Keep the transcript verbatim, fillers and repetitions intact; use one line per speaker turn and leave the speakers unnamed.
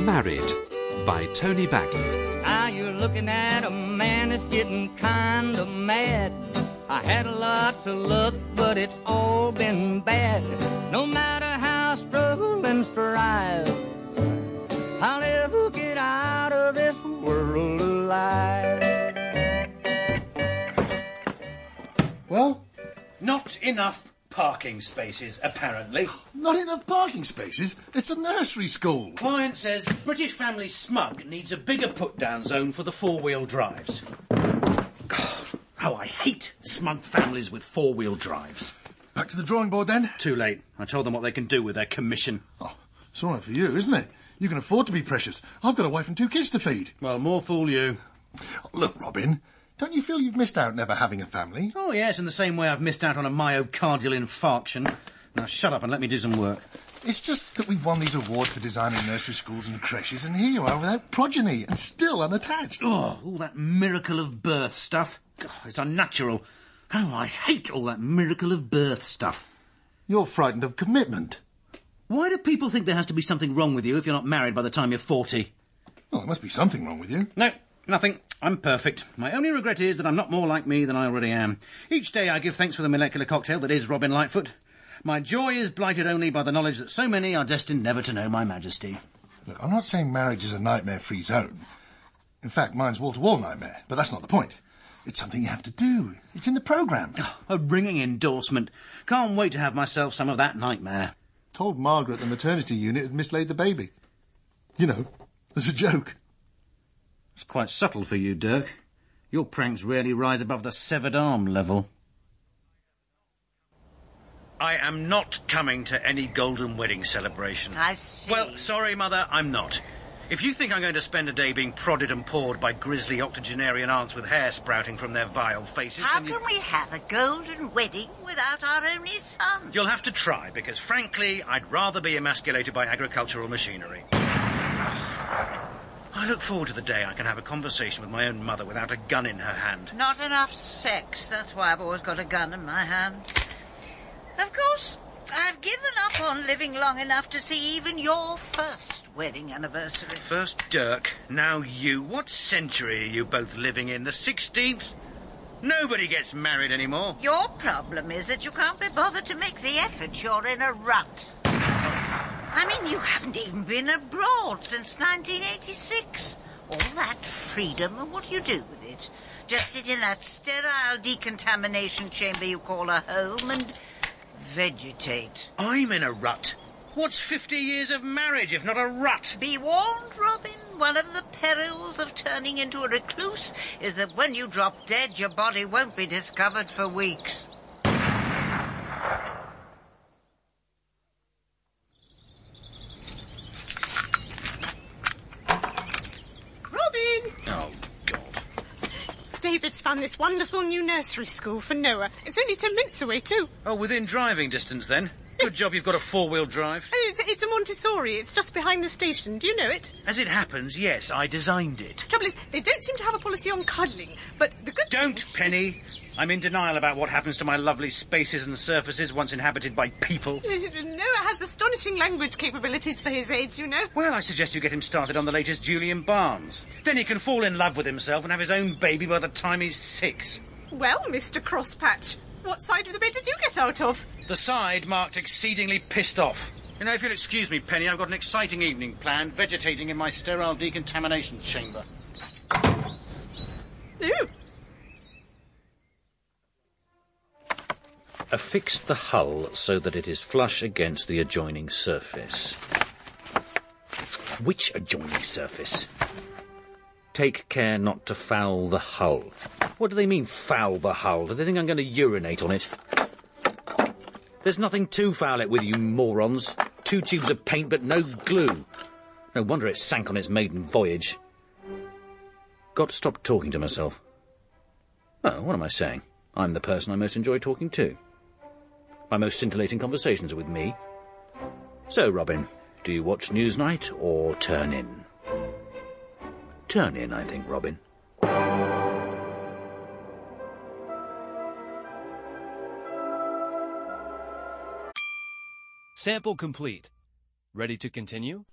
Married by Tony Bagley.
Now you're looking at a man that's getting kind of mad. I had a lot to look, but it's all been bad. No matter how I struggle and strive, I'll never get out of this world alive.
Well?
Not enough parking spaces, apparently.
Not enough parking spaces? It's a nursery school.
Client says British Family Smug needs a bigger put-down zone for the four-wheel drives. God, how I hate smug families with four-wheel drives.
Back to the drawing board, then?
Too late. I told them what they can do with their commission.
Oh, it's all right for you, isn't it? You can afford to be precious. I've got a wife and two kids to feed.
Well, more fool you.
Look, Robin, don't you feel you've missed out never having a family?
Oh, yes, in the same way I've missed out on a myocardial infarction. Now, shut up and let me do some work.
It's just that we've won these awards for designing nursery schools and creches, and here you are without progeny and still unattached.
Oh, all that miracle of birth stuff. God, it's unnatural. How I hate all that miracle of birth stuff.
You're frightened of commitment.
Why do people think there has to be something wrong with you if you're not married by the time you're forty?
Well, there must be something wrong with you.
No, nothing. I'm perfect. My only regret is that I'm not more like me than I already am. Each day I give thanks for the molecular cocktail that is Robin Lightfoot. My joy is blighted only by the knowledge that so many are destined never to know my majesty.
Look, I'm not saying marriage is a nightmare-free zone. In fact, mine's wall-to-wall nightmare, but that's not the point. It's something you have to do. It's in the programme.
Oh, a ringing endorsement. Can't wait to have myself some of that nightmare.
Told Margaret the maternity unit had mislaid the baby. You know, as a joke.
It's quite subtle for you, Dirk. Your pranks rarely rise above the severed arm level. I am not coming to any golden wedding celebration.
I see.
Well, sorry, Mother, I'm not. If you think I'm going to spend a day being prodded and pawed by grisly octogenarian aunts with hair sprouting from their vile faces...
How
then
can
you...
we have a golden wedding without our only son?
You'll have to try, because, frankly, I'd rather be emasculated by agricultural machinery. I look forward to the day I can have a conversation with my own mother without a gun in her hand.
Not enough sex. That's why I've always got a gun in my hand. Of course, I've given up on living long enough to see even your first wedding anniversary.
First Dirk, now you. What century are you both living in? The sixteenth? Nobody gets married anymore.
Your problem is that you can't be bothered to make the effort. You're in a rut. I mean, you haven't even been abroad since nineteen eighty-six. All that freedom, and what do you do with it? Just sit in that sterile decontamination chamber you call a home and vegetate.
I'm in a rut. What's fifty years of marriage if not a rut?
Be warned, Robin. One of the perils of turning into a recluse is that when you drop dead, your body won't be discovered for weeks.
Robin!
Oh, God.
David's found this wonderful new nursery school for Noah. It's only ten minutes away, too.
Oh, within driving distance, then? Good job you've got a four-wheel drive.
Oh, it's, it's a Montessori. It's just behind the station. Do you know it?
As it happens, yes, I designed it.
Trouble is, they don't seem to have a policy on cuddling, but the good...
Don't, Penny. I'm in denial about what happens to my lovely spaces and surfaces once inhabited by people.
Noah has astonishing language capabilities for his age, you know.
Well, I suggest you get him started on the latest Julian Barnes. Then he can fall in love with himself and have his own baby by the time he's six.
Well, Mister Crosspatch, what side of the bed did you get out of?
The side marked exceedingly pissed off. You know, if you'll excuse me, Penny, I've got an exciting evening planned, vegetating in my sterile decontamination chamber.
Ooh.
Affix the hull so that it is flush against the adjoining surface. Which adjoining surface? Take care not to foul the hull. What do they mean, foul the hull? Do they think I'm going to urinate on it? There's nothing to foul it with, you morons. Two tubes of paint, but no glue. No wonder it sank on its maiden voyage. Got to stop talking to myself. Oh, what am I saying? I'm the person I most enjoy talking to. My most scintillating conversations are with me. So, Robin, do you watch Newsnight or turn in? Turn in, I think, Robin.
Sample complete. Ready to continue?